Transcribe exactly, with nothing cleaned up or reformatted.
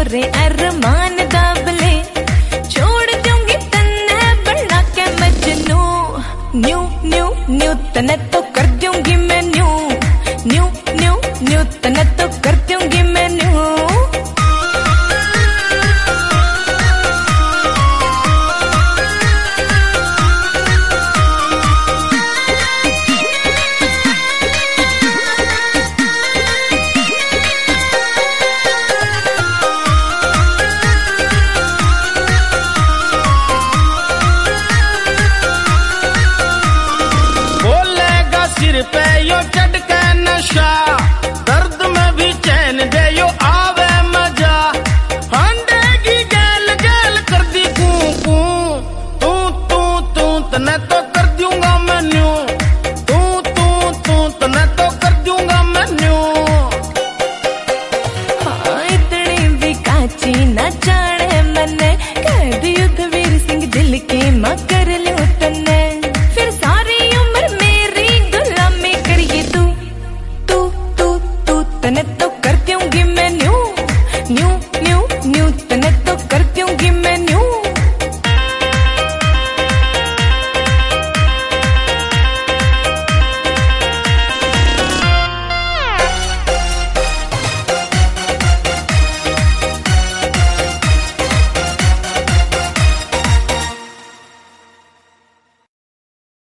करे अरमान दाबले, छोड़ दूंगी तन्ने बना के मजनू। न्यू न्यू न्यू तने तो कर दूंगी मैं न्यू, न्यू न्यू न्यू तने तो